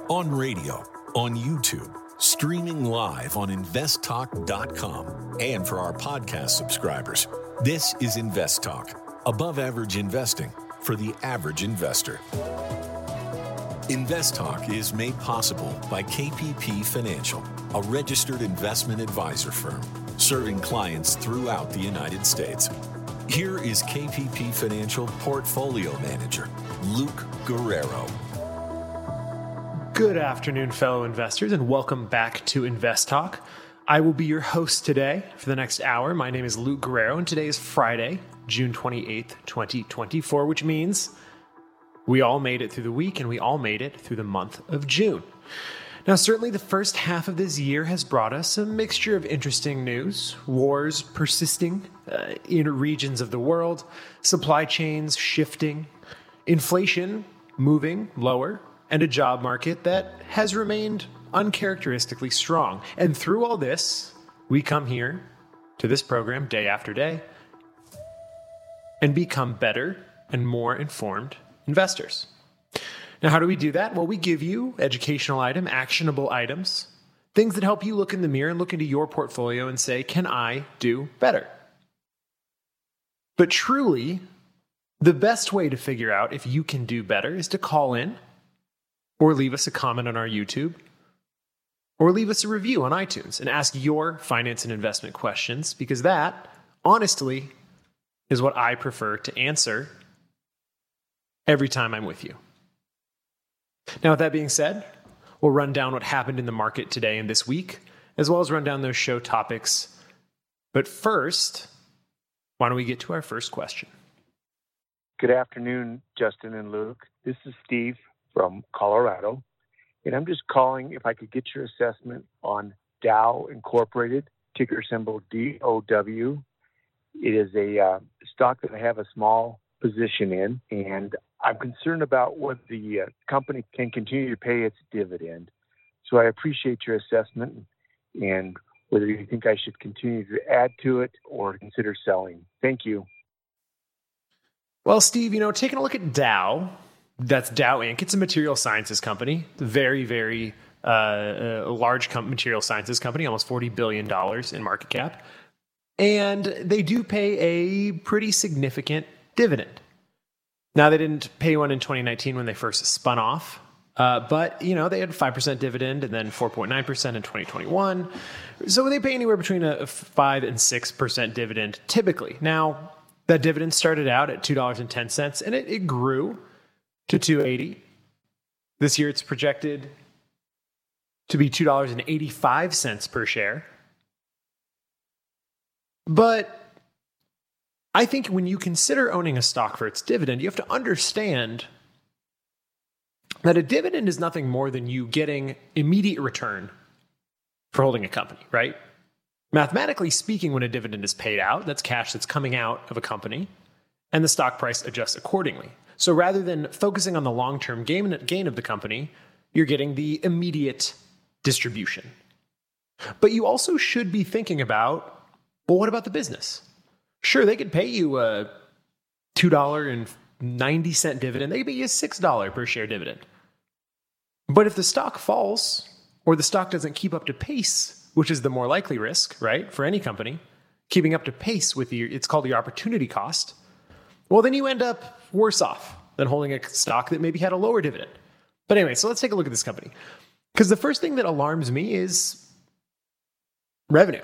On radio, on YouTube, streaming live on investtalk.com, and for our podcast subscribers. This is Invest Talk, above average investing for the average investor. Invest Talk is made possible by KPP Financial, a registered investment advisor firm serving clients throughout the United States. Here is KPP Financial Portfolio Manager, Luke Guerrero. Good afternoon, fellow investors, and welcome back to Invest Talk. I will be your host today for the next hour. My name is Luke Guerrero, and today is Friday, June 28th, 2024, which means we all made it through the week and we all made it through the month of June. Now, certainly the first half of this year has brought us a mixture of interesting news, wars persisting in regions of the world, supply chains shifting, inflation moving lower, and a job market that has remained uncharacteristically strong. And through all this, we come here to this program day after day and become better and more informed investors. Now, how do we do that? Well, we give you educational actionable items, things that help you look in the mirror and look into your portfolio and say, can I do better? But truly, the best way to figure out if you can do better is to call in or leave us a comment on our YouTube or leave us a review on iTunes and ask your finance and investment questions, because that, honestly, is what I prefer to answer every time I'm with you. Now, with that being said, we'll run down what happened in the market today and this week, as well as run down those show topics. But first, why don't we get to our first question? Good afternoon, Justin and Luke. This is Steve from Colorado, and I'm just calling if I could get your assessment on Dow Incorporated, ticker symbol DOW. It is a stock that I have a small position in, and I'm concerned about whether the company can continue to pay its dividend. So I appreciate your assessment and whether you think I should continue to add to it or consider selling. Thank you. Well, Steve, taking a look at Dow, that's Dow Inc. It's a material sciences company, very, very large material sciences company, almost $40 billion in market cap. And they do pay a pretty significant dividend. Now, they didn't pay one in 2019 when they first spun off, but, they had a 5% dividend and then 4.9% in 2021. So they pay anywhere between a 5 and 6% dividend typically. Now, that dividend started out at $2.10 and it grew to $2.80. This year, it's projected to be $2.85 per share. But I think when you consider owning a stock for its dividend, you have to understand that a dividend is nothing more than you getting immediate return for holding a company, right? Mathematically speaking, when a dividend is paid out, that's cash that's coming out of a company, and the stock price adjusts accordingly. So rather than focusing on the long-term gain of the company, you're getting the immediate distribution. But you also should be thinking about, well, what about the business? Sure, they could pay you a $2.90 dividend. They could pay you a $6 per share dividend. But if the stock falls or the stock doesn't keep up to pace, which is the more likely risk, right, for any company, keeping up to pace with it's called the opportunity cost, well, then you end up worse off than holding a stock that maybe had a lower dividend. But anyway, so let's take a look at this company. Because the first thing that alarms me is revenue.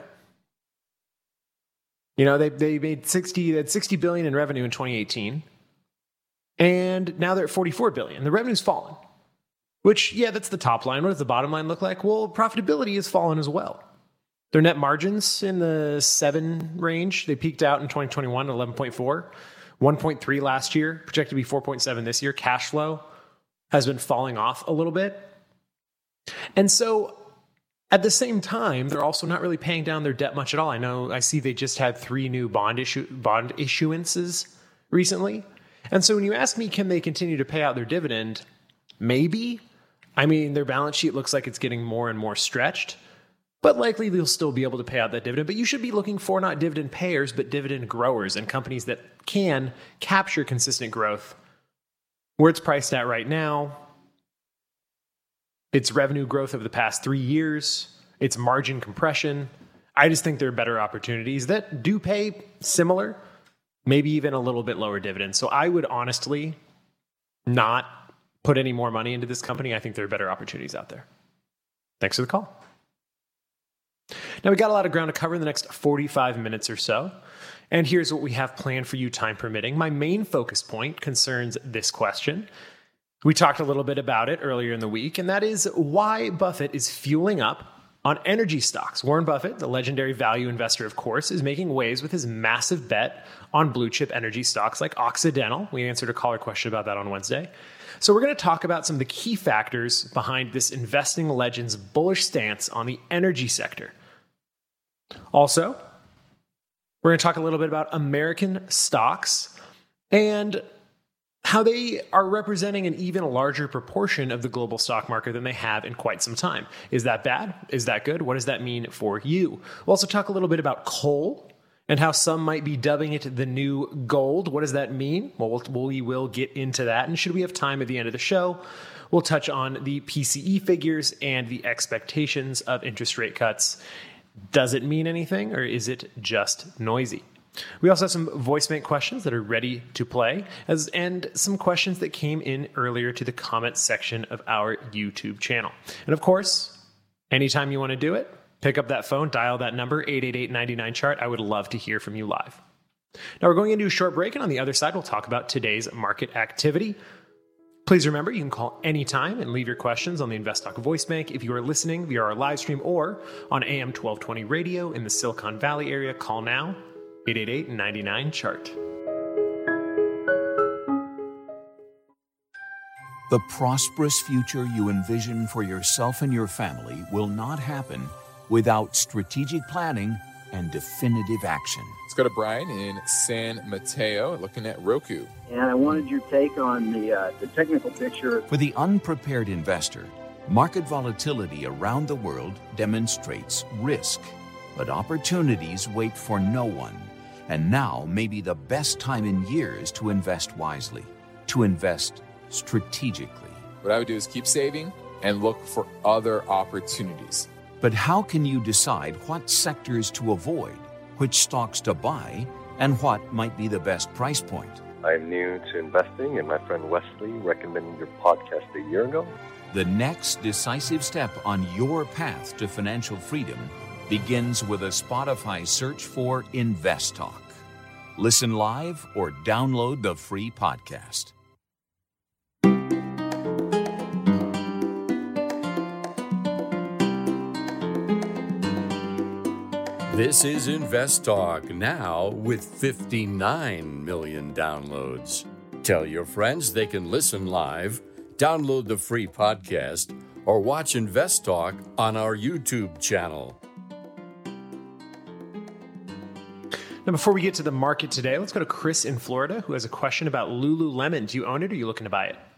They made $60 billion in revenue in 2018, and now they're at $44 billion. The revenue's fallen, which, yeah, that's the top line. What does the bottom line look like? Well, profitability has fallen as well. Their net margins in the 7 range. They peaked out in 2021 at 11.4, 1.3 last year, projected to be 4.7 this year. Cash flow has been falling off a little bit. And so at the same time, they're also not really paying down their debt much at all. I see they just had 3 new bond issuances recently. And so when you ask me, can they continue to pay out their dividend? Maybe. I mean, their balance sheet looks like it's getting more and more stretched, but likely they'll still be able to pay out that dividend. But you should be looking for not dividend payers, but dividend growers and companies that can capture consistent growth. Where it's priced at right now, its revenue growth over the past 3 years, its margin compression. I just think there are better opportunities that do pay similar, maybe even a little bit lower dividends. So I would honestly not put any more money into this company. I think there are better opportunities out there. Thanks for the call. Now, we got a lot of ground to cover in the next 45 minutes or so. And here's what we have planned for you, time permitting. My main focus point concerns this question. We talked a little bit about it earlier in the week, and that is why Buffett is fueling up on energy stocks. Warren Buffett, the legendary value investor, of course, is making waves with his massive bet on blue chip energy stocks like Occidental. We answered a caller question about that on Wednesday. So we're going to talk about some of the key factors behind this investing legend's bullish stance on the energy sector. Also, we're going to talk a little bit about American stocks and how they are representing an even larger proportion of the global stock market than they have in quite some time. Is that bad? Is that good? What does that mean for you? We'll also talk a little bit about coal and how some might be dubbing it the new gold. What does that mean? Well, we will get into that. And should we have time at the end of the show, we'll touch on the PCE figures and the expectations of interest rate cuts. Does it mean anything, or is it just noisy? We also have some voice bank questions that are ready to play, and some questions that came in earlier to the comments section of our YouTube channel. And of course, anytime you want to do it, pick up that phone, dial that number, 888-99-CHART. I would love to hear from you live. Now we're going into a short break, and on the other side, we'll talk about today's market activity. Please remember, you can call anytime and leave your questions on the InvestTalk voice bank. If you are listening via our live stream or on AM 1220 radio in the Silicon Valley area, call now, 888-99-CHART. The prosperous future you envision for yourself and your family will not happen without strategic planning and definitive action. Let's go to Brian in San Mateo, looking at Roku. And I wanted your take on the technical picture. For the unprepared investor, market volatility around the world demonstrates risk, but opportunities wait for no one. And now may be the best time in years to invest wisely, to invest strategically. What I would do is keep saving and look for other opportunities. But how can you decide what sectors to avoid, which stocks to buy, and what might be the best price point? I'm new to investing, and my friend Wesley recommended your podcast a year ago. The next decisive step on your path to financial freedom begins with a Spotify search for InvestTalk. Listen live or download the free podcast. This is InvestTalk, now with 59 million downloads. Tell your friends they can listen live, download the free podcast, or watch InvestTalk on our YouTube channel. Now, before we get to the market today, let's go to Chris in Florida, who has a question about Lululemon. Do you own it, or are you looking to buy it?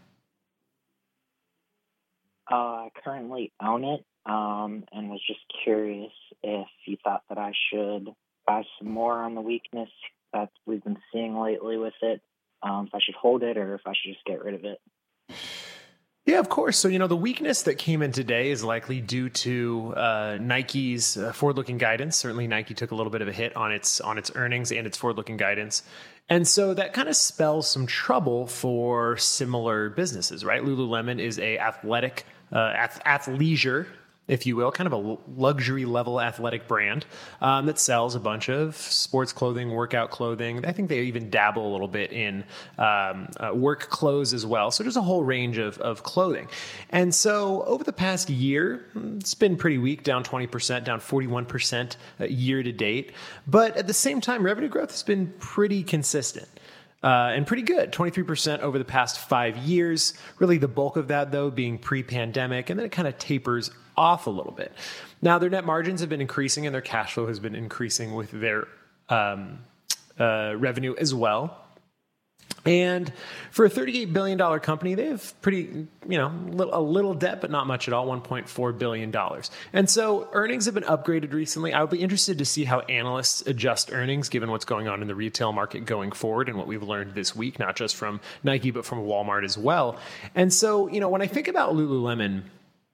I currently own it, and was just curious if you thought that I should buy some more on the weakness that we've been seeing lately with it, if I should hold it or if I should just get rid of it. Yeah, of course. So, the weakness that came in today is likely due to Nike's forward-looking guidance. Certainly, Nike took a little bit of a hit on its earnings and its forward-looking guidance. And so that kind of spells some trouble for similar businesses, right? Lululemon is a athletic, athleisure, if you will, kind of a luxury level athletic brand that sells a bunch of sports clothing, workout clothing. I think they even dabble a little bit in work clothes as well. So there's a whole range of clothing. And so over the past year, it's been pretty weak, down 20%, down 41% year to date. But at the same time, revenue growth has been pretty consistent. And pretty good, 23% over the past 5 years. Really the bulk of that, though, being pre-pandemic, and then it kind of tapers off a little bit. Now, their net margins have been increasing, and their cash flow has been increasing with their revenue as well. And for a $38 billion company, they have pretty, a little debt, but not much at all, $1.4 billion. And so earnings have been upgraded recently. I would be interested to see how analysts adjust earnings given what's going on in the retail market going forward and what we've learned this week, not just from Nike, but from Walmart as well. And so, when I think about Lululemon,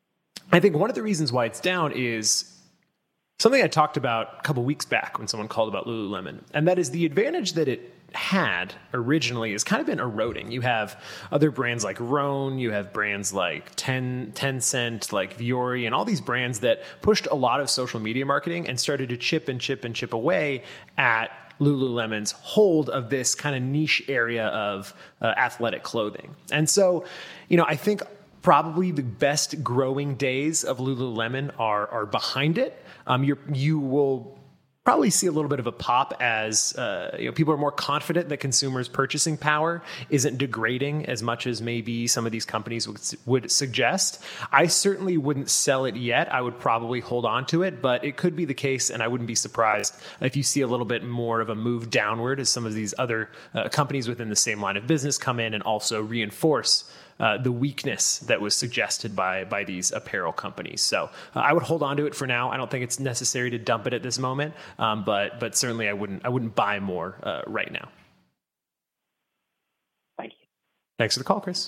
I think one of the reasons why it's down is something I talked about a couple weeks back when someone called about Lululemon, and that is the advantage that it had originally has kind of been eroding. You have other brands like Rhone, you have brands like Tencent, like Vuori, and all these brands that pushed a lot of social media marketing and started to chip away at Lululemon's hold of this kind of niche area of athletic clothing. And so, I think probably the best growing days of Lululemon are behind it. You will probably see a little bit of a pop as people are more confident that consumers' purchasing power isn't degrading as much as maybe some of these companies would suggest. I certainly wouldn't sell it yet. I would probably hold on to it, but it could be the case, and I wouldn't be surprised if you see a little bit more of a move downward as some of these other companies within the same line of business come in and also reinforce the weakness that was suggested by these apparel companies. So I would hold on to it for now. I don't think it's necessary to dump it at this moment, but certainly I wouldn't buy more right now. Thank you. Thanks for the call, Chris.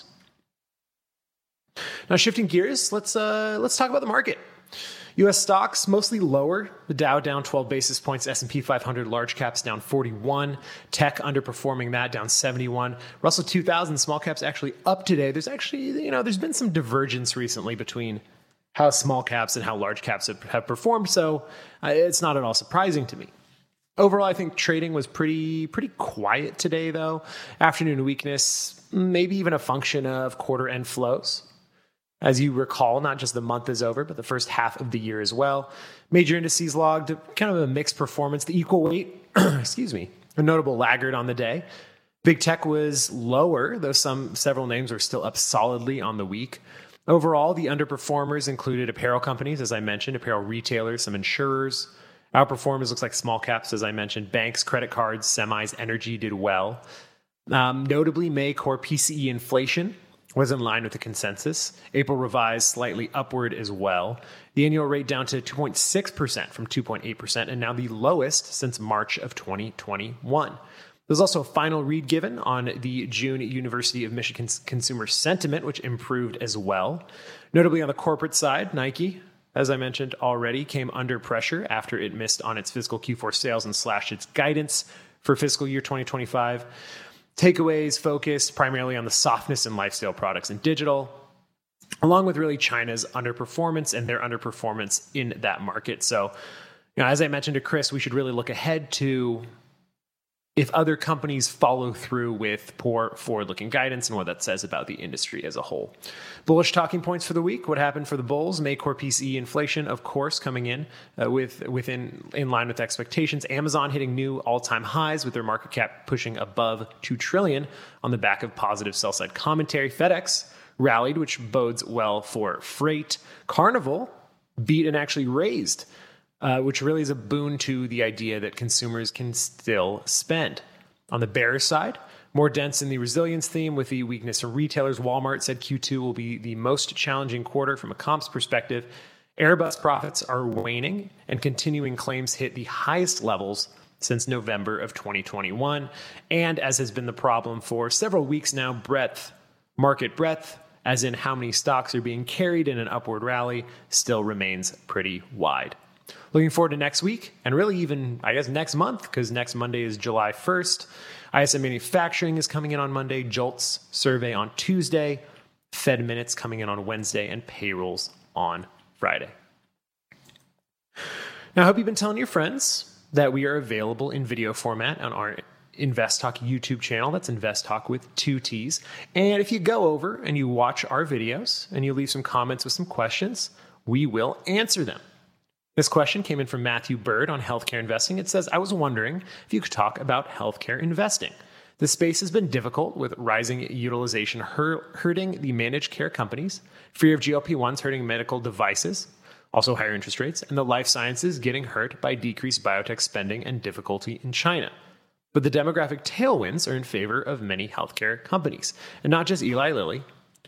Now shifting gears, let's talk about the market. U.S. stocks mostly lower. The Dow down 12 basis points. S&P 500 large caps down 41. Tech underperforming that, down 71. Russell 2000 small caps actually up today. There's actually, there's been some divergence recently between how small caps and how large caps have performed. So it's not at all surprising to me. Overall, I think trading was pretty quiet today, though. Afternoon weakness, maybe even a function of quarter end flows. As you recall, not just the month is over, but the first half of the year as well. Major indices logged kind of a mixed performance. The equal weight, a notable laggard on the day. Big tech was lower, though several names are still up solidly on the week. Overall, the underperformers included apparel companies, as I mentioned, apparel retailers, some insurers. Outperformers looks like small caps, as I mentioned. Banks, credit cards, semis, energy did well. Notably, May core PCE inflation was in line with the consensus. April revised slightly upward as well. The annual rate down to 2.6% from 2.8%, and now the lowest since March of 2021. There's also a final read given on the June University of Michigan's consumer sentiment, which improved as well. Notably on the corporate side, Nike, as I mentioned already, came under pressure after it missed on its fiscal Q4 sales and slashed its guidance for fiscal year 2025. Takeaways focused primarily on the softness in lifestyle products and digital, along with really China's underperformance and their underperformance in that market. So, as I mentioned to Chris, we should really look ahead to if other companies follow through with poor forward-looking guidance and what that says about the industry as a whole. Bullish talking points for the week. What happened for the bulls? May core PCE inflation, of course, coming in in line with expectations. Amazon hitting new all-time highs with their market cap pushing above $2 trillion on the back of positive sell-side commentary. FedEx rallied, which bodes well for freight. Carnival beat and actually raised, which really is a boon to the idea that consumers can still spend. On the bearish side, more dense in the resilience theme with the weakness in retailers. Walmart said Q2 will be the most challenging quarter from a comps perspective. Airbus profits are waning and continuing claims hit the highest levels since November of 2021. And as has been the problem for several weeks now, market breadth, as in how many stocks are being carried in an upward rally, still remains pretty wide. Looking forward to next week and really even, I guess, next month, because next Monday is July 1st. ISM Manufacturing is coming in on Monday, JOLTS survey on Tuesday, Fed minutes coming in on Wednesday, and payrolls on Friday. Now, I hope you've been telling your friends that we are available in video format on our Invest Talk YouTube channel. That's Invest Talk with 2 T's. And if you go over and you watch our videos and you leave some comments with some questions, we will answer them. This question came in from Matthew Bird on healthcare investing. It says, I was wondering if you could talk about healthcare investing. The space has been difficult with rising utilization hurting the managed care companies, fear of GLP-1s hurting medical devices, also higher interest rates, and the life sciences getting hurt by decreased biotech spending and difficulty in China. But the demographic tailwinds are in favor of many healthcare companies, and not just Eli Lilly.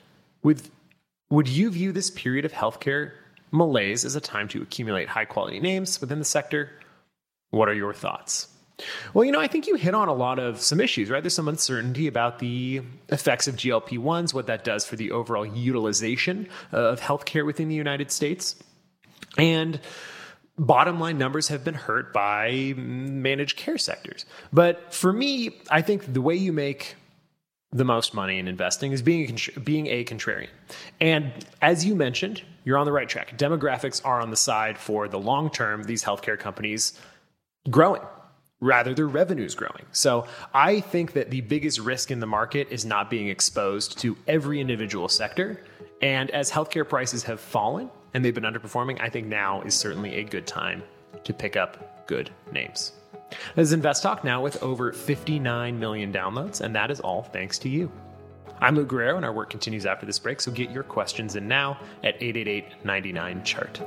Would you view this period of healthcare malaise as a time to accumulate high-quality names within the sector? What are your thoughts? Well, I think you hit on a lot of some issues, right? There's some uncertainty about the effects of GLP-1s, what that does for the overall utilization of healthcare within the United States. And bottom line numbers have been hurt by managed care sectors. But for me, I think the way you make the most money in investing is being a contrarian. And as you mentioned, you're on the right track. Demographics are on the side for the long term, these healthcare companies growing. Rather, their revenue's growing. So I think that the biggest risk in the market is not being exposed to every individual sector. And as healthcare prices have fallen and they've been underperforming, I think now is certainly a good time to pick up good names. This is Invest Talk now with over 59 million downloads, and that is all thanks to you. I'm Luke Guerrero, and our work continues after this break, so get your questions in now at 888-99-CHART.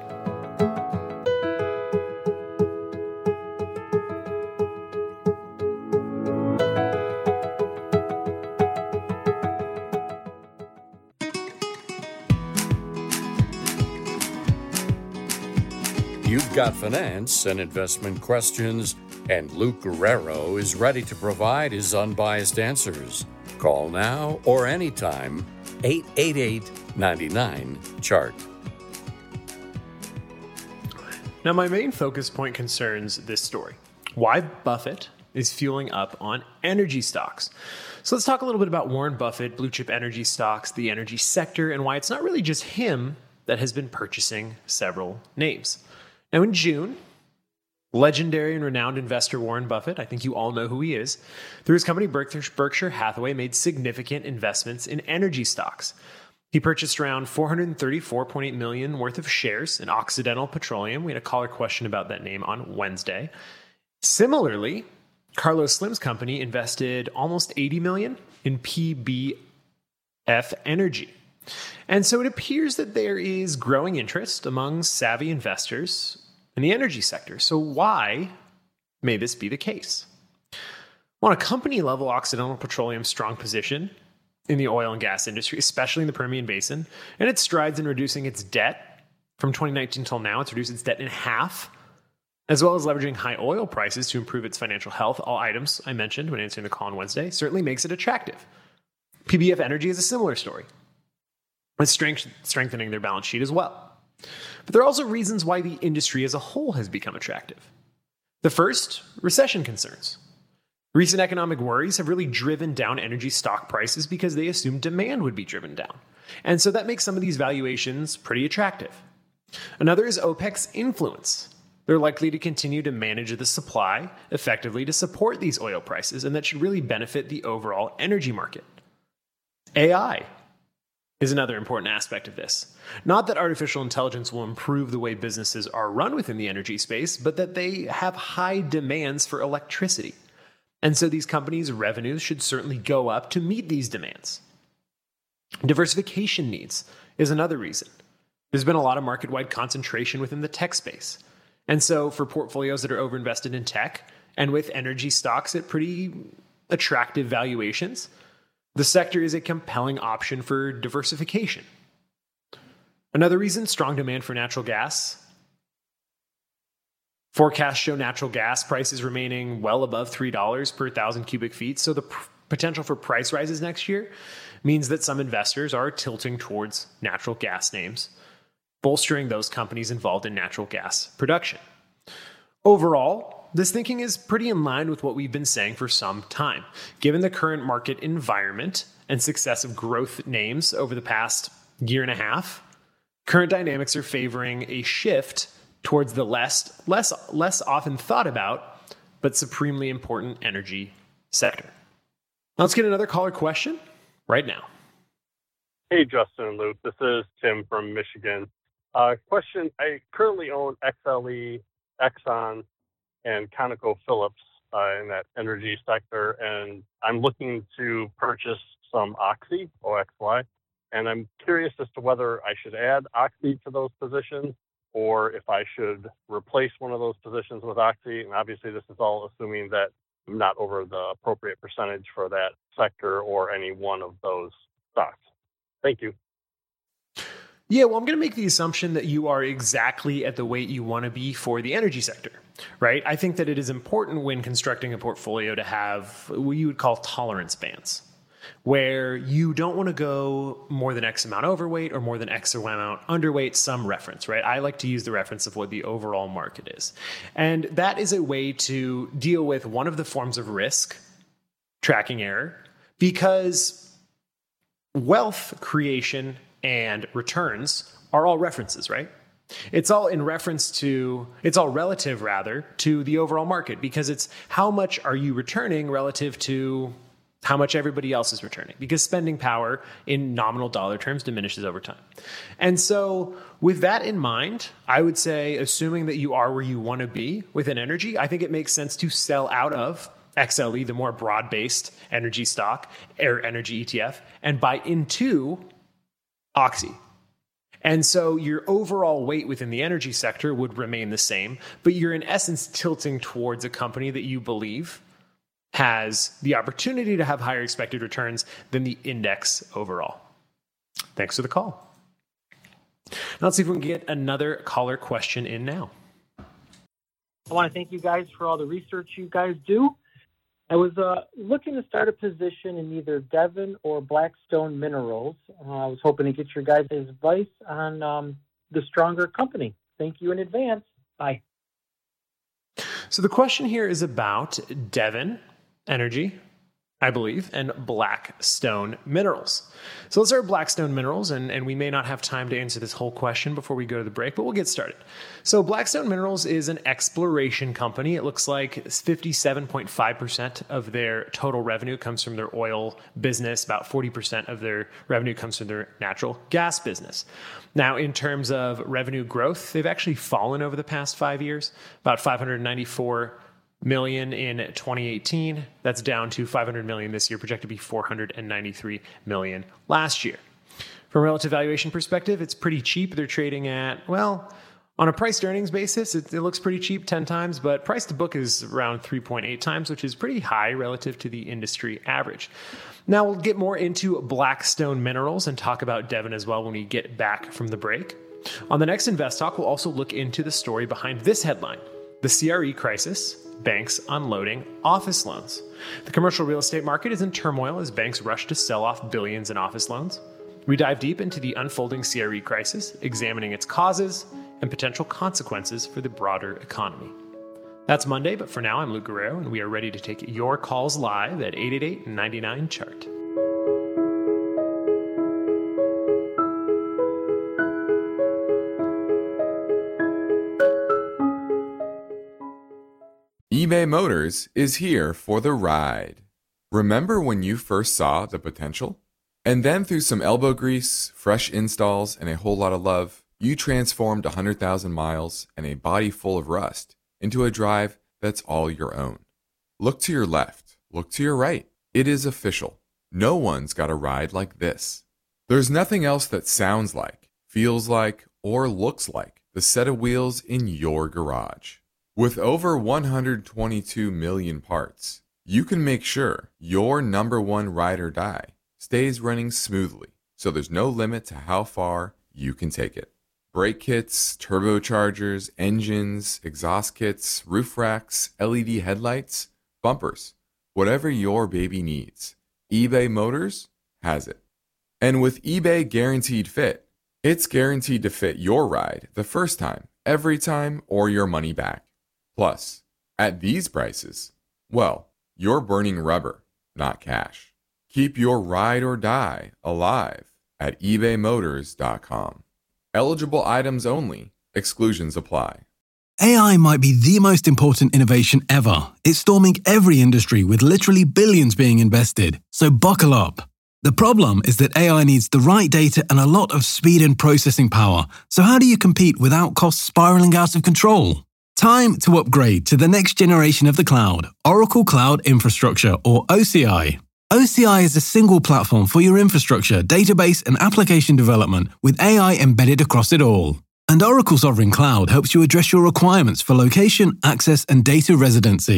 You've got finance and investment questions, and Luke Guerrero is ready to provide his unbiased answers. Call now or anytime, 888-99-CHART. Now, my main focus point concerns this story. Why Buffett is fueling up on energy stocks. So let's talk a little bit about Warren Buffett, blue chip energy stocks, the energy sector, and why it's not really just him that has been purchasing several names. Now, in June, legendary and renowned investor Warren Buffett, I think you all know who he is, through his company Berkshire Hathaway, made significant investments in energy stocks. He purchased around $434.8 million worth of shares in Occidental Petroleum. We had a caller question about that name on Wednesday. Similarly, Carlos Slim's company invested almost $80 million in PBF Energy. And so it appears that there is growing interest among savvy investors in the energy sector. So why may this be the case? On a company level, Occidental Petroleum's strong position in the oil and gas industry, especially in the Permian Basin, and its strides in reducing its debt from 2019 till now. It's reduced its debt in half, as well as leveraging high oil prices to improve its financial health. All items I mentioned when answering the call on Wednesday certainly makes it attractive. PBF Energy is a similar story, with strengthening their balance sheet as well. But there are also reasons why the industry as a whole has become attractive. The first, recession concerns. Recent economic worries have really driven down energy stock prices because they assumed demand would be driven down. And so that makes some of these valuations pretty attractive. Another is OPEC's influence. They're likely to continue to manage the supply effectively to support these oil prices, and that should really benefit the overall energy market. AI is another important aspect of this. Not that artificial intelligence will improve the way businesses are run within the energy space, but that they have high demands for electricity. And so these companies' revenues should certainly go up to meet these demands. Diversification needs is another reason. There's been a lot of market-wide concentration within the tech space. And so for portfolios that are overinvested in tech and with energy stocks at pretty attractive valuations, the sector is a compelling option for diversification. Another reason, strong demand for natural gas. Forecasts show natural gas prices remaining well above $3 per 1,000 cubic feet. So the potential for price rises next year means that some investors are tilting towards natural gas names, bolstering those companies involved in natural gas production. Overall, this thinking is pretty in line with what we've been saying for some time. Given the current market environment and success of growth names over the past year and a half, current dynamics are favoring a shift towards the less often thought about, but supremely important energy sector. Now let's get another caller question right now. Hey, Justin and Luke. This is Tim from Michigan. Question, I currently own XLE, Exxon, and ConocoPhillips in that energy sector, and I'm looking to purchase some Oxy, OXY, and I'm curious as to whether I should add Oxy to those positions or if I should replace one of those positions with Oxy. And obviously this is all assuming that I'm not over the appropriate percentage for that sector or any one of those stocks. Thank you. Yeah, well, I'm going to make the assumption that you are exactly at the weight you want to be for the energy sector, right? I think that it is important when constructing a portfolio to have what you would call tolerance bands, where you don't want to go more than X amount overweight or more than X amount underweight, some reference, right? I like to use the reference of what the overall market is. And that is a way to deal with one of the forms of risk, tracking error, because wealth creation and returns are all references, right? It's all relative rather to the overall market, because it's how much are you returning relative to how much everybody else is returning, because spending power in nominal dollar terms diminishes over time. And so with that in mind, I would say, assuming that you are where you want to be within energy, I think it makes sense to sell out of XLE, the more broad-based energy stock or energy ETF, and buy into Oxy. And so your overall weight within the energy sector would remain the same, but you're in essence tilting towards a company that you believe has the opportunity to have higher expected returns than the index overall. Thanks for the call. Now let's see if we can get another caller question in now. I want to thank you guys for all the research you guys do. I was looking to start a position in either Devon or Blackstone Minerals. I was hoping to get your guys' advice on the stronger company. Thank you in advance. Bye. So the question here is about Devon Energy, I believe, and Blackstone Minerals. So let's start with Blackstone Minerals, and we may not have time to answer this whole question before we go to the break, but we'll get started. So Blackstone Minerals is an exploration company. It looks like 57.5% of their total revenue comes from their oil business. About 40% of their revenue comes from their natural gas business. Now, in terms of revenue growth, they've actually fallen over the past 5 years, about $594 million in 2018. That's down to $500 million this year, projected to be $493 million last year. From a relative valuation perspective, it's pretty cheap. They're trading at, well, on a price to earnings basis, it looks pretty cheap, 10 times, but price to book is around 3.8 times, which is pretty high relative to the industry average. Now we'll get more into Blackstone Minerals and talk about Devon as well when we get back from the break. On the next Invest Talk, we'll also look into the story behind this headline: the CRE crisis, banks unloading office loans. The commercial real estate market is in turmoil as banks rush to sell off billions in office loans. We dive deep into the unfolding CRE crisis, examining its causes and potential consequences for the broader economy. That's Monday, but for now, I'm Luke Guerrero, and we are ready to take your calls live at 888-99-CHART. eBay Motors is here for the ride. Remember when you first saw the potential? And then through some elbow grease, fresh installs, and a whole lot of love, you transformed 100,000 miles and a body full of rust into a drive that's all your own. Look to your left. Look to your right. It is official. No one's got a ride like this. There's nothing else that sounds like, feels like, or looks like the set of wheels in your garage. With over 122 million parts, you can make sure your number one ride or die stays running smoothly, so there's no limit to how far you can take it. Brake kits, turbochargers, engines, exhaust kits, roof racks, LED headlights, bumpers, whatever your baby needs, eBay Motors has it. And with eBay Guaranteed Fit, it's guaranteed to fit your ride the first time, every time, or your money back. Plus, at these prices, well, you're burning rubber, not cash. Keep your ride or die alive at ebaymotors.com. Eligible items only. Exclusions apply. AI might be the most important innovation ever. It's storming every industry with literally billions being invested. So buckle up. The problem is that AI needs the right data and a lot of speed and processing power. So how do you compete without costs spiraling out of control? Time to upgrade to the next generation of the cloud, Oracle Cloud Infrastructure, or OCI. OCI is a single platform for your infrastructure, database, and application development with AI embedded across it all. And Oracle Sovereign Cloud helps you address your requirements for location, access, and data residency.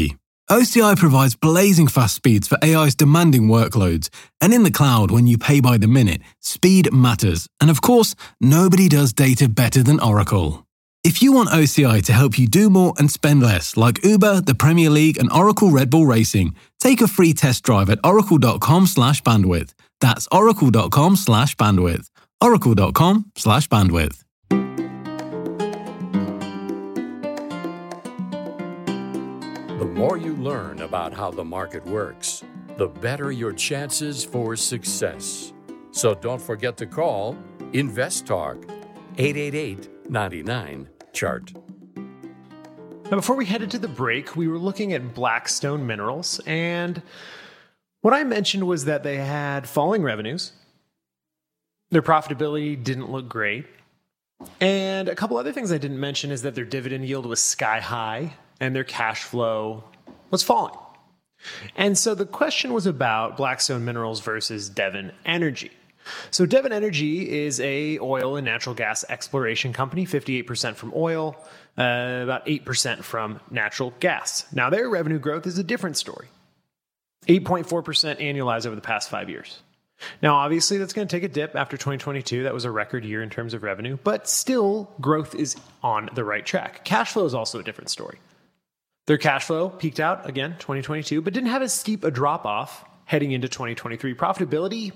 OCI provides blazing fast speeds for AI's demanding workloads, and in the cloud, when you pay by the minute, speed matters. And of course, nobody does data better than Oracle. If you want OCI to help you do more and spend less, like Uber, the Premier League, and Oracle Red Bull Racing, take a free test drive at oracle.com/bandwidth. That's oracle.com/bandwidth. oracle.com/bandwidth. The more you learn about how the market works, the better your chances for success. So don't forget to call Invest Talk 888-99-CHART. Now, before we headed to the break, we were looking at Blackstone Minerals, and what I mentioned was that they had falling revenues, their profitability didn't look great, and a couple other things I didn't mention is that their dividend yield was sky high, and their cash flow was falling. And so the question was about Blackstone Minerals versus Devon Energy. So Devon Energy is a oil and natural gas exploration company, 58% from oil, about 8% from natural gas. Now their revenue growth is a different story. 8.4% annualized over the past 5 years. Now obviously that's going to take a dip after 2022. That was a record year in terms of revenue, but still growth is on the right track. Cash flow is also a different story. Their cash flow peaked out again 2022, but didn't have as steep a drop off heading into 2023. Profitability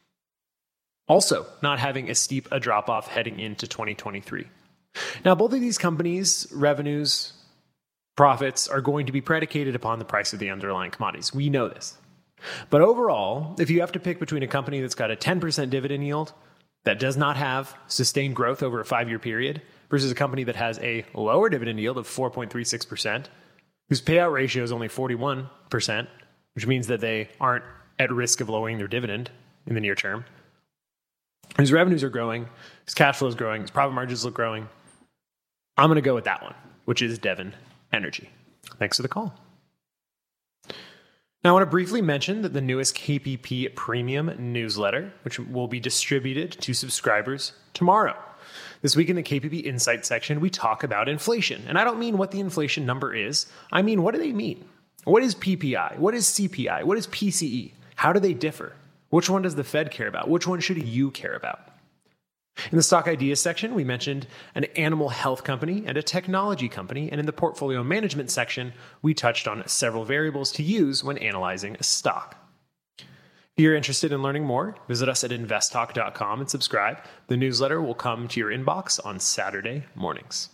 also not having as steep a drop off heading into 2023. Now, both of these companies' revenues, profits are going to be predicated upon the price of the underlying commodities. We know this. But overall, if you have to pick between a company that's got a 10% dividend yield that does not have sustained growth over a 5-year period versus a company that has a lower dividend yield of 4.36%, whose payout ratio is only 41%, which means that they aren't at risk of lowering their dividend in the near term, his revenues are growing, his cash flow is growing, his profit margins look growing, I'm going to go with that one, which is Devon Energy. Thanks for the call. Now, I want to briefly mention that the newest KPP Premium newsletter, which will be distributed to subscribers tomorrow. This week in the KPP Insight section, we talk about inflation. And I don't mean what the inflation number is. I mean, what do they mean? What is PPI? What is CPI? What is PCE? How do they differ? Which one does the Fed care about? Which one should you care about? In the stock ideas section, we mentioned an animal health company and a technology company. And in the portfolio management section, we touched on several variables to use when analyzing a stock. If you're interested in learning more, visit us at investtalk.com and subscribe. The newsletter will come to your inbox on Saturday mornings.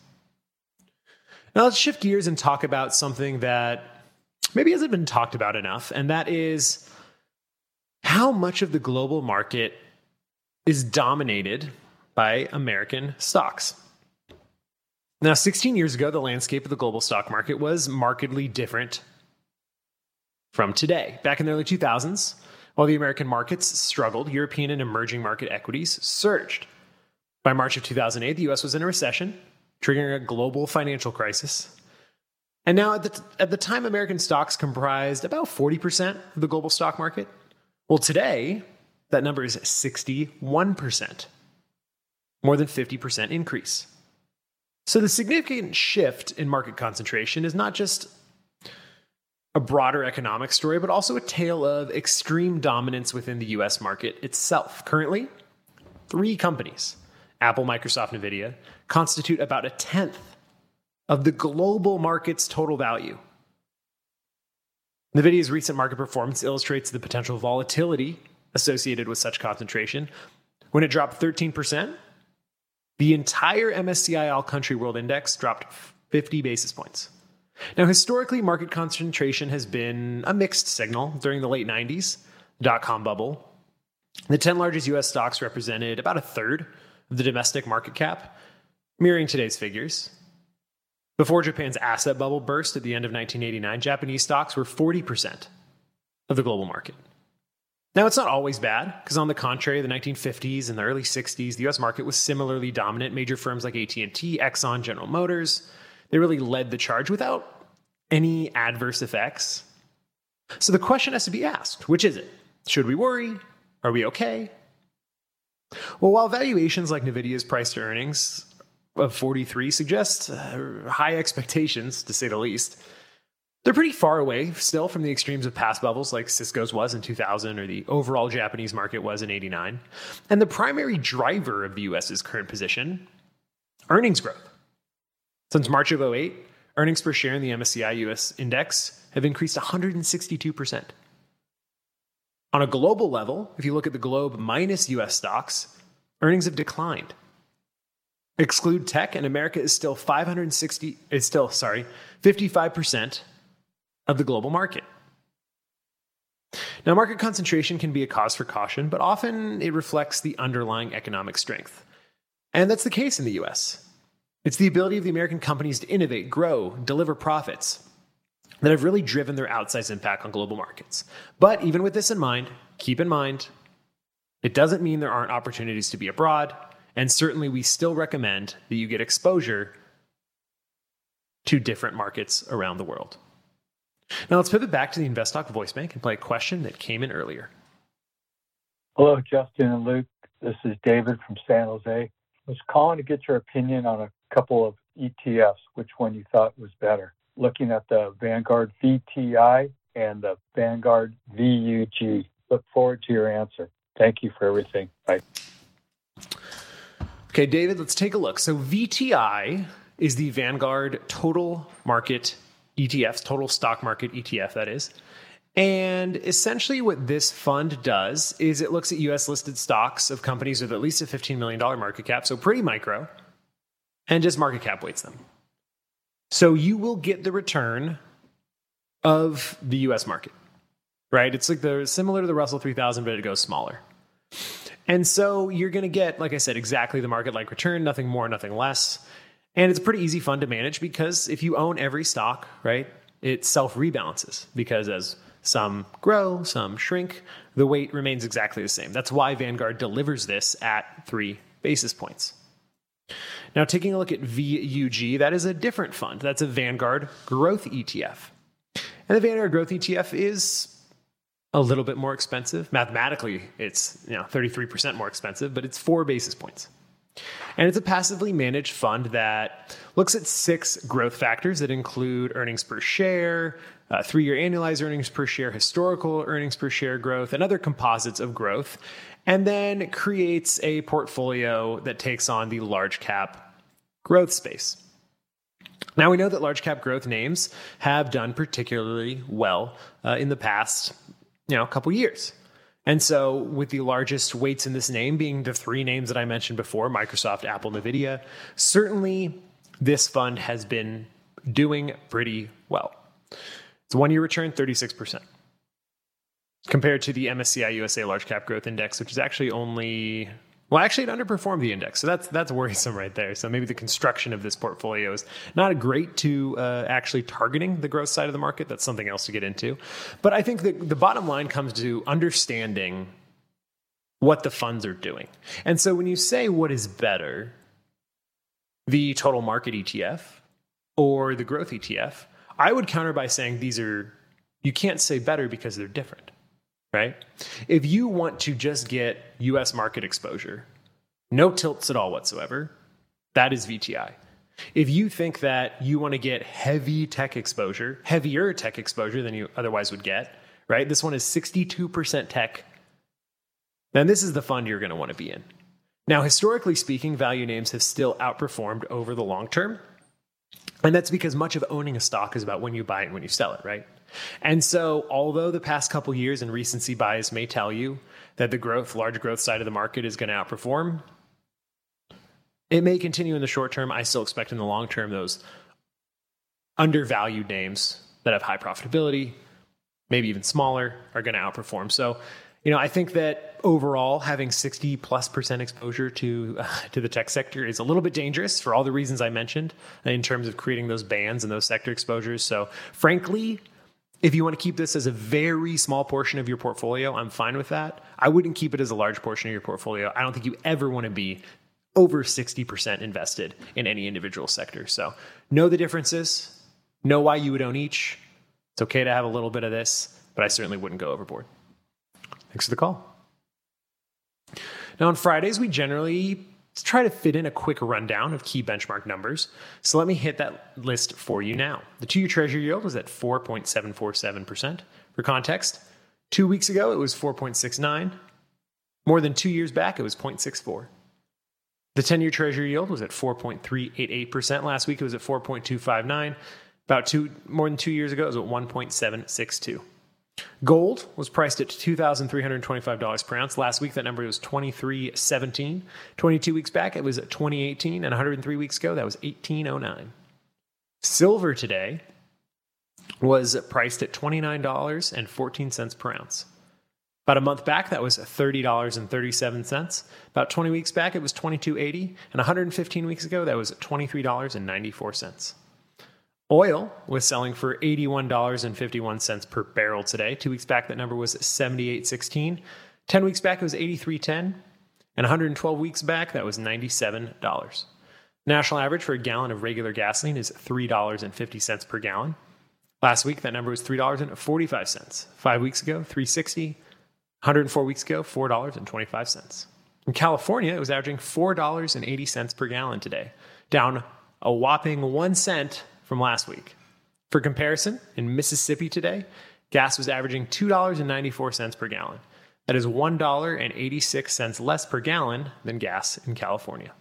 Now let's shift gears and talk about something that maybe hasn't been talked about enough, and that is how much of the global market is dominated by American stocks. Now, 16 years ago, the landscape of the global stock market was markedly different from today. Back in the early 2000s, while the American markets struggled, European and emerging market equities surged. By March of 2008, the US was in a recession, triggering a global financial crisis. And now, at the time, American stocks comprised about 40% of the global stock market. Well, today, that number is 61%. More than 50% increase. So the significant shift in market concentration is not just a broader economic story, but also a tale of extreme dominance within the US market itself. Currently, 3 companies, Apple, Microsoft, NVIDIA, constitute about 1/10 of the global market's total value. NVIDIA's recent market performance illustrates the potential volatility associated with such concentration. When it dropped 13%, the entire MSCI All Country World Index dropped 50 basis points. Now, historically, market concentration has been a mixed signal. During the late 90s, dot-com bubble, the 10 largest U.S. stocks represented about 1/3 of the domestic market cap, mirroring today's figures. Before Japan's asset bubble burst at the end of 1989, Japanese stocks were 40% of the global market. Now, it's not always bad, because on the contrary, the 1950s and the early 60s, the U.S. market was similarly dominant. Major firms like AT&T, Exxon, General Motors, they really led the charge without any adverse effects. So the question has to be asked, which is it? Should we worry? Are we okay? Well, while valuations like NVIDIA's price to earnings of 43 suggest high expectations, to say the least, They're pretty far away still from the extremes of past bubbles like Cisco's was in 2000 or the overall Japanese market was in 89. And the primary driver of the US's current position, earnings growth. Since March of 08, earnings per share in the MSCI US index have increased 162%. On a global level, if you look at the globe minus US stocks, earnings have declined. Exclude tech, and America is still 55% of the global market. Now, market concentration can be a cause for caution, but often it reflects the underlying economic strength. And that's the case in the US. It's the ability of the American companies to innovate, grow, deliver profits that have really driven their outsized impact on global markets. But even with this in mind, keep in mind, it doesn't mean there aren't opportunities to be abroad, and certainly we still recommend that you get exposure to different markets around the world. Now let's pivot back to the InvestTalk voice bank and play a question that came in earlier. Hello, Justin and Luke. This is David from San Jose. I was calling to get your opinion on a couple of ETFs, which one you thought was better. Looking at the Vanguard VTI and the Vanguard VUG. Look forward to your answer. Thank you for everything. Bye. Okay, David, let's take a look. So VTI is the Vanguard Total Market ETF, Total Stock Market ETF, that is. And essentially what this fund does is it looks at US listed stocks of companies with at least a $15 million market cap, so pretty micro, and just market cap weights them. So you will get the return of the US market, right? It's like similar to the Russell 3000, but it goes smaller. And so you're going to get, like I said, exactly the market-like return, nothing more, nothing less. And it's a pretty easy fund to manage because if you own every stock, right, it self-rebalances because as some grow, some shrink, the weight remains exactly the same. That's why Vanguard delivers this at 3 basis points. Now, taking a look at VUG, that is a different fund. That's a Vanguard Growth ETF. And the Vanguard Growth ETF is a little bit more expensive. Mathematically, it's 33% more expensive, but it's 4 basis points. And it's a passively managed fund that looks at 6 growth factors that include earnings per share, 3-year annualized earnings per share, historical earnings per share growth, and other composites of growth, and then creates a portfolio that takes on the large cap growth space. Now, we know that large cap growth names have done particularly well in the past couple years. And so with the largest weights in this name being the 3 names that I mentioned before, Microsoft, Apple, NVIDIA, certainly this fund has been doing pretty well. It's 1-year return, 36%. Compared to the MSCI USA Large Cap Growth Index, which is actually it underperformed the index. So that's worrisome right there. So maybe the construction of this portfolio is not great to actually targeting the growth side of the market. That's something else to get into. But I think that the bottom line comes to understanding what the funds are doing. And so when you say what is better, the total market ETF or the growth ETF, I would counter by saying you can't say better because they're different. Right? If you want to just get US market exposure, no tilts at all whatsoever, that is VTI. If you think that you want to get heavier tech exposure than you otherwise would get, right? This one is 62% tech. Then this is the fund you're going to want to be in. Now, historically speaking, value names have still outperformed over the long term. And that's because much of owning a stock is about when you buy it and when you sell it, right? And so although the past couple years and recency bias may tell you that the large growth side of the market is going to outperform, it may continue in the short term. I still expect in the long term those undervalued names that have high profitability, maybe even smaller, are going to outperform. So, I think that overall having 60+% exposure to the tech sector is a little bit dangerous for all the reasons I mentioned in terms of creating those bands and those sector exposures. So frankly, if you want to keep this as a very small portion of your portfolio, I'm fine with that. I wouldn't keep it as a large portion of your portfolio. I don't think you ever want to be over 60% invested in any individual sector. So know the differences, know why you would own each. It's okay to have a little bit of this, but I certainly wouldn't go overboard. Thanks for the call. Now on Fridays, we generally Let's try to fit in a quick rundown of key benchmark numbers. So let me hit that list for you now. The 2-year Treasury yield was at 4.747%. For context, 2 weeks ago it was 4.69. More than 2 years back, it was 0.64. The 10-year Treasury yield was at 4.388%. Last week, it was at 4.259. More than 2 years ago, it was at 1.762. Gold was priced at $2,325 per ounce. Last week, that number was $23.17. 22 weeks back, it was at $20.18. And 103 weeks ago, that was $18.09. Silver today was priced at $29.14 per ounce. About a month back, that was $30.37. About 20 weeks back, it was $22.80. And 115 weeks ago, that was $23.94. Oil was selling for $81.51 per barrel today. 2 weeks back, that number was $78.16. 10 weeks back, it was $83.10. And 112 weeks back, that was $97. National average for a gallon of regular gasoline is $3.50 per gallon. Last week, that number was $3.45. 5 weeks ago, $3.60. 104 weeks ago, $4.25. In California, it was averaging $4.80 per gallon today, down a whopping 1 cent from last week. For comparison, in Mississippi today, gas was averaging $2.94 per gallon. That is $1.86 less per gallon than gas in California.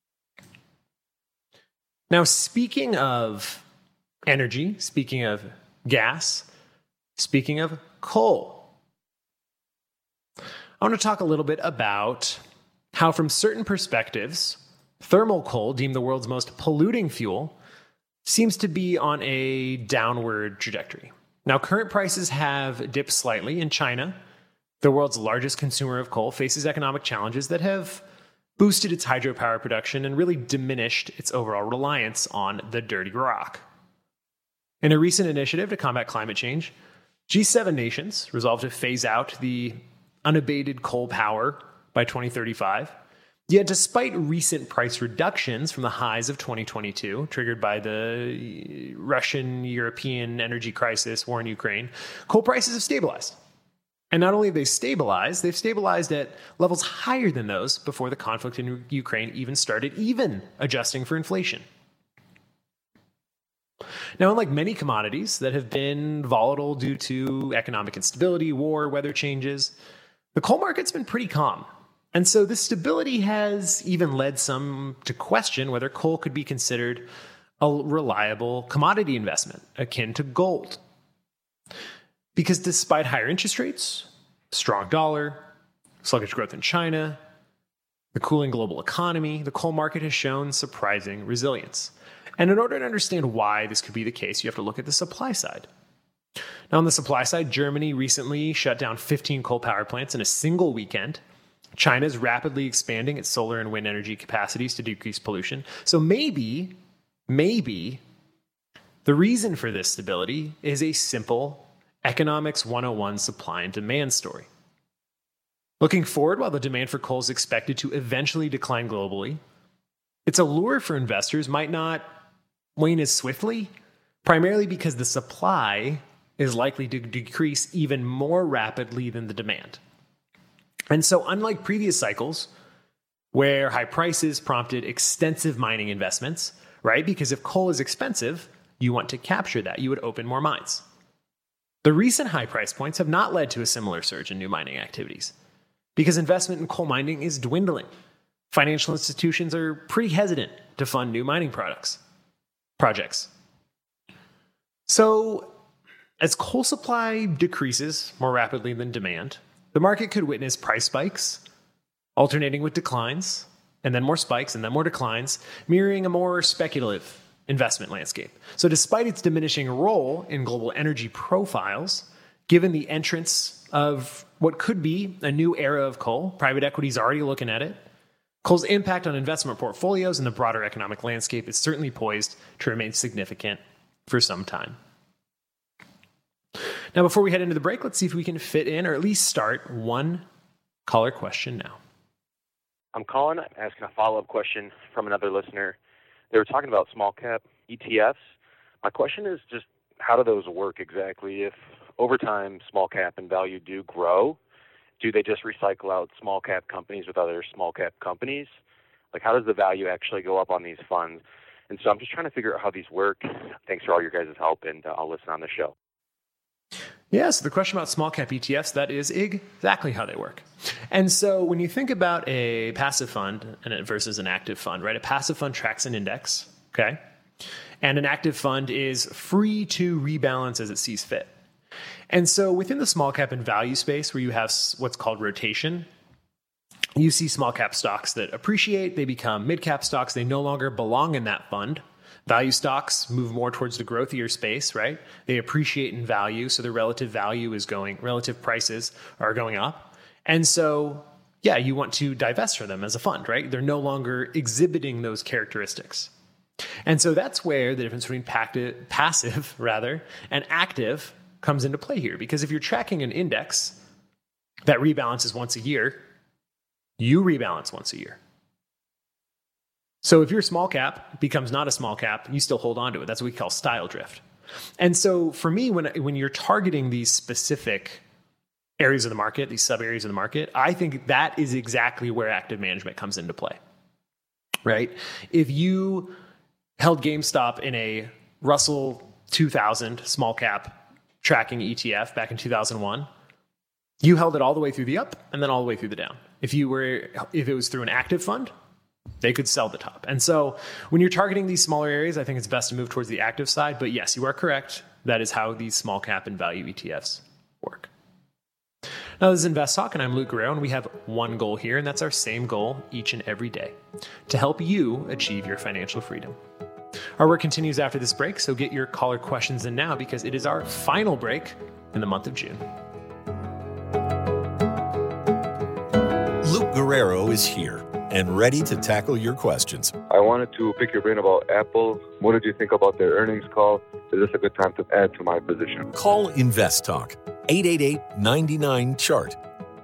Now, speaking of energy, speaking of gas, speaking of coal, I want to talk a little bit about how, from certain perspectives, thermal coal, deemed the world's most polluting fuel, seems to be on a downward trajectory. Now, current prices have dipped slightly in China. The world's largest consumer of coal faces economic challenges that have boosted its hydropower production and really diminished its overall reliance on the dirty rock. In a recent initiative to combat climate change, G7 nations resolved to phase out the unabated coal power by 2035. Yet, despite recent price reductions from the highs of 2022, triggered by the Russian-European energy crisis, war in Ukraine, coal prices have stabilized. And not only have they stabilized, they've stabilized at levels higher than those before the conflict in Ukraine even started, even adjusting for inflation. Now, unlike many commodities that have been volatile due to economic instability, war, weather changes, the coal market's been pretty calm. And so this stability has even led some to question whether coal could be considered a reliable commodity investment akin to gold. Because despite higher interest rates, strong dollar, sluggish growth in China, the cooling global economy, the coal market has shown surprising resilience. And in order to understand why this could be the case, you have to look at the supply side. Now, on the supply side, Germany recently shut down 15 coal power plants in a single weekend. China is rapidly expanding its solar and wind energy capacities to decrease pollution. So maybe the reason for this stability is a simple Economics 101 supply and demand story. Looking forward, while the demand for coal is expected to eventually decline globally, its allure for investors might not wane as swiftly, primarily because the supply is likely to decrease even more rapidly than the demand. And so, unlike previous cycles, where high prices prompted extensive mining investments, right? Because if coal is expensive, you want to capture that. You would open more mines. The recent high price points have not led to a similar surge in new mining activities because investment in coal mining is dwindling. Financial institutions are pretty hesitant to fund new mining projects. So, as coal supply decreases more rapidly than demand, the market could witness price spikes, alternating with declines, and then more spikes, and then more declines, mirroring a more speculative investment landscape. So despite its diminishing role in global energy profiles, given the entrance of what could be a new era of coal, private equity is already looking at it, coal's impact on investment portfolios and the broader economic landscape is certainly poised to remain significant for some time. Now, before we head into the break, let's see if we can fit in or at least start one caller question now. I'm calling, asking a follow-up question from another listener. They were talking about small cap ETFs. My question is just, how do those work exactly? If over time small cap and value do grow, do they just recycle out small cap companies with other small cap companies? Like, how does the value actually go up on these funds? And so I'm just trying to figure out how these work. Thanks for all your guys' help, and I'll listen on the show. Yeah, so the question about small cap ETFs, that is exactly how they work. And so when you think about a passive fund versus an active fund, right? A passive fund tracks an index, okay? And an active fund is free to rebalance as it sees fit. And so within the small cap and value space, where you have what's called rotation, you see small cap stocks that appreciate, they become mid cap stocks, they no longer belong in that fund. Value stocks move more towards the growthier space, right? They appreciate in value, so their relative prices are going up. And so, yeah, you want to divest from them as a fund, right? They're no longer exhibiting those characteristics. And so that's where the difference between passive and active comes into play here. Because if you're tracking an index that rebalances once a year, you rebalance once a year. So if your small cap becomes not a small cap, you still hold on to it. That's what we call style drift. And so for me, when you're targeting these specific areas of the market, these sub areas of the market, I think that is exactly where active management comes into play, right? If you held GameStop in a Russell 2000 small cap tracking ETF back in 2001, you held it all the way through the up and then all the way through the down. If it was through an active fund, they could sell the top. And so when you're targeting these smaller areas, I think it's best to move towards the active side. But yes, you are correct. That is how these small cap and value ETFs work. Now, this is Invest Talk, and I'm Luke Guerrero, and we have one goal here, and that's our same goal each and every day, to help you achieve your financial freedom. Our work continues after this break, so get your caller questions in now because it is our final break in the month of June. Luke Guerrero is here and ready to tackle your questions. I wanted to pick your brain about Apple. What did you think about their earnings call? Is this a good time to add to my position? Call Invest Talk, 888-99-CHART.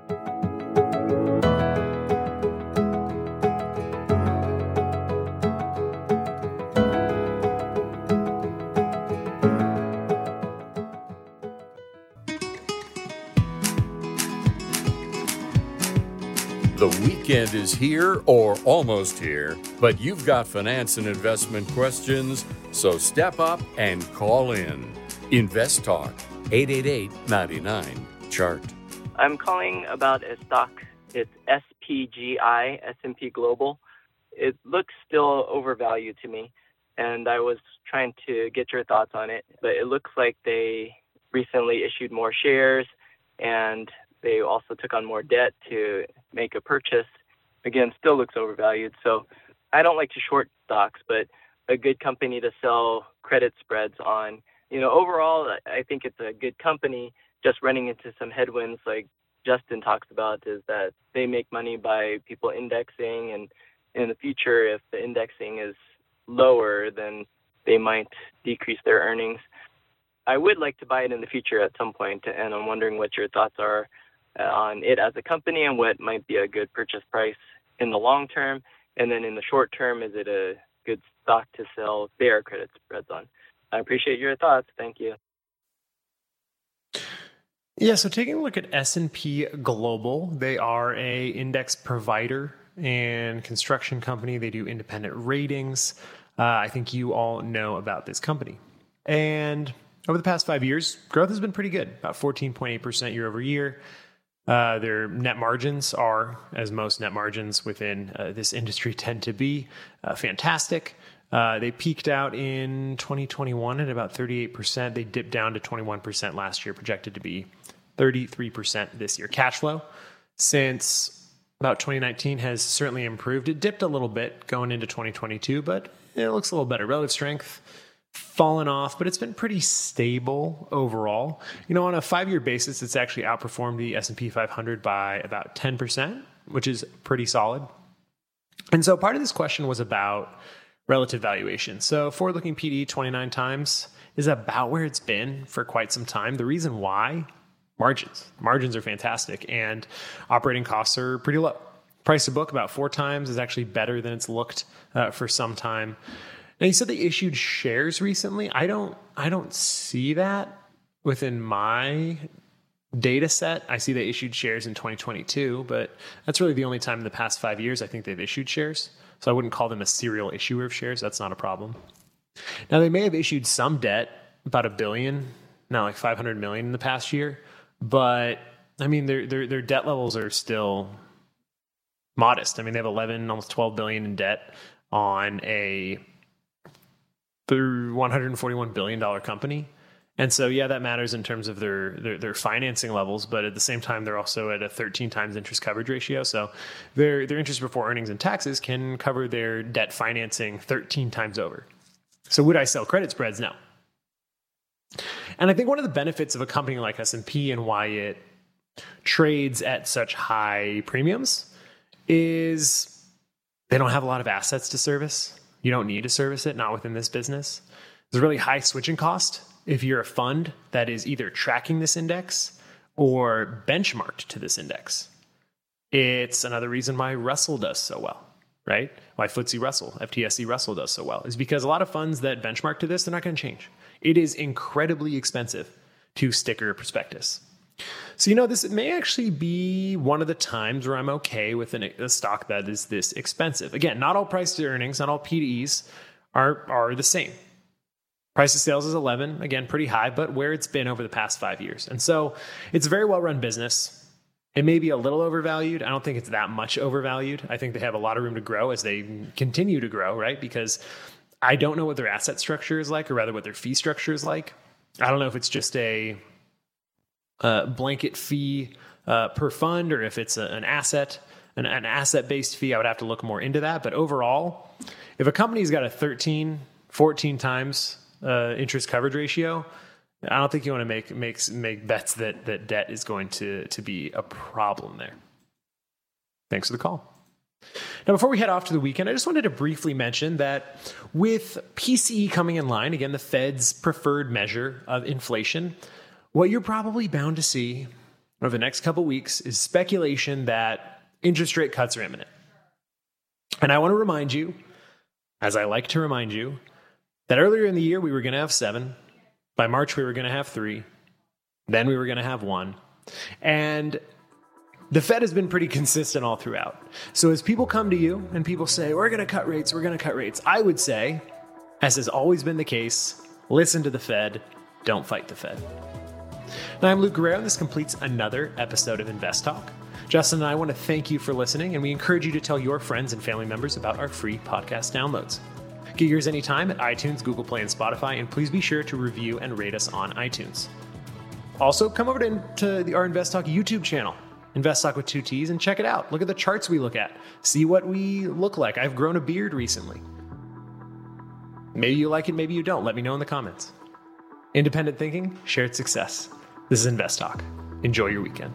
The weekend is here or almost here, but you've got finance and investment questions, so step up and call in. Invest Talk, 888-99-CHART. I'm calling about a stock. It's SPGI, S&P Global. It looks still overvalued to me, and I was trying to get your thoughts on it, but it looks like they recently issued more shares, and they also took on more debt to make a purchase. Again, still looks overvalued. So I don't like to short stocks, but a good company to sell credit spreads on. Overall, I think it's a good company. Just running into some headwinds like Justin talks about is that they make money by people indexing. And in the future, if the indexing is lower, then they might decrease their earnings. I would like to buy it in the future at some point, and I'm wondering what your thoughts are on it as a company and what might be a good purchase price in the long term. And then in the short term, is it a good stock to sell their credit spreads on? I appreciate your thoughts. Thank you. Yeah, so taking a look at S&P Global, they are a index provider and construction company. They do independent ratings. I think you all know about this company. And over the past 5 years, growth has been pretty good, about 14.8% year over year. Their net margins are, as most net margins within this industry tend to be, fantastic. They peaked out in 2021 at about 38%. They dipped down to 21% last year, projected to be 33% this year. Cash flow since about 2019 has certainly improved. It dipped a little bit going into 2022, but it looks a little better. Relative strength fallen off, but it's been pretty stable overall. On a 5-year basis, it's actually outperformed the S&P 500 by about 10%, which is pretty solid. And so part of this question was about relative valuation. So forward-looking PE 29 times is about where it's been for quite some time. The reason why? Margins are fantastic, and operating costs are pretty low. Price to book about 4 times is actually better than it's looked for some time. Now, you said they issued shares recently. I don't see that within my data set, I see they issued shares in 2022, but that's really the only time in the past 5 years I think they've issued shares. So I wouldn't call them a serial issuer of shares. That's not a problem. Now, they may have issued some debt, about $1 billion, now like $500 million in the past year. But I mean, their debt levels are still modest. I mean, they have 11, almost 12 billion in debt on a $141 billion company. And so, yeah, that matters in terms of their financing levels, but at the same time, they're also at a 13 times interest coverage ratio. So their interest before earnings and taxes can cover their debt financing 13 times over. So would I sell credit spreads? No. And I think one of the benefits of a company like S&P and why it trades at such high premiums is they don't have a lot of assets to service. You don't need to service it, not within this business. There's a really high switching cost if you're a fund that is either tracking this index or benchmarked to this index. It's another reason why Russell does so well, right? Why FTSE Russell, FTSE Russell does so well is because a lot of funds that benchmark to this, they're not going to change. It is incredibly expensive to sticker a prospectus. So, this may actually be one of the times where I'm okay with a stock that is this expensive. Again, not all price to earnings, not all P/Es are the same. Price to sales is 11, again, pretty high, but where it's been over the past 5 years. And so it's a very well-run business. It may be a little overvalued. I don't think it's that much overvalued. I think they have a lot of room to grow as they continue to grow, right? Because I don't know what their asset structure is like, or rather what their fee structure is like. I don't know if it's just a blanket fee per fund, or if it's an asset-based fee. I would have to look more into that. But overall, if a company's got a 13, 14 times interest coverage ratio, I don't think you want to make bets that debt is going to be a problem there. Thanks for the call. Now, before we head off to the weekend, I just wanted to briefly mention that with PCE coming in line, again, the Fed's preferred measure of inflation, what you're probably bound to see over the next couple weeks is speculation that interest rate cuts are imminent. And I want to remind you, as I like to remind you, that earlier in the year we were going to have 7. By March we were going to have 3. Then we were going to have 1. And the Fed has been pretty consistent all throughout. So as people come to you and people say, we're going to cut rates, I would say, as has always been the case, listen to the Fed, don't fight the Fed. Now, I'm Luke Guerrero, and this completes another episode of Invest Talk. Justin and I want to thank you for listening, and we encourage you to tell your friends and family members about our free podcast downloads. Get yours anytime at iTunes, Google Play, and Spotify, and please be sure to review and rate us on iTunes. Also, come over to our Invest Talk YouTube channel, Invest Talk with 2 T's, and check it out. Look at the charts we look at. See what we look like. I've grown a beard recently. Maybe you like it, maybe you don't. Let me know in the comments. Independent thinking, shared success. This is Invest Talk. Enjoy your weekend.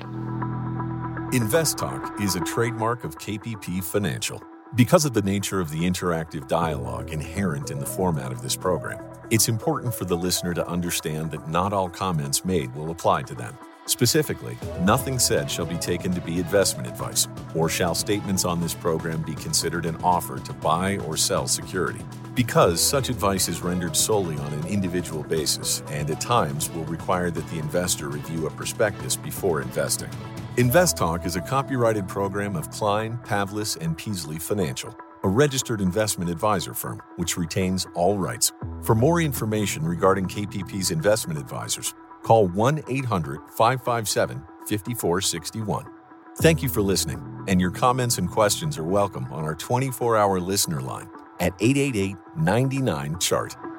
Invest Talk is a trademark of KPP Financial. Because of the nature of the interactive dialogue inherent in the format of this program, it's important for the listener to understand that not all comments made will apply to them. Specifically, nothing said shall be taken to be investment advice, or shall statements on this program be considered an offer to buy or sell security. Because such advice is rendered solely on an individual basis and at times will require that the investor review a prospectus before investing. Invest Talk is a copyrighted program of Klein, Pavlis, and Peasley Financial, a registered investment advisor firm which retains all rights. For more information regarding KPP's investment advisors, call 1-800-557-5461. Thank you for listening, and your comments and questions are welcome on our 24-hour listener line at 888-99-CHART.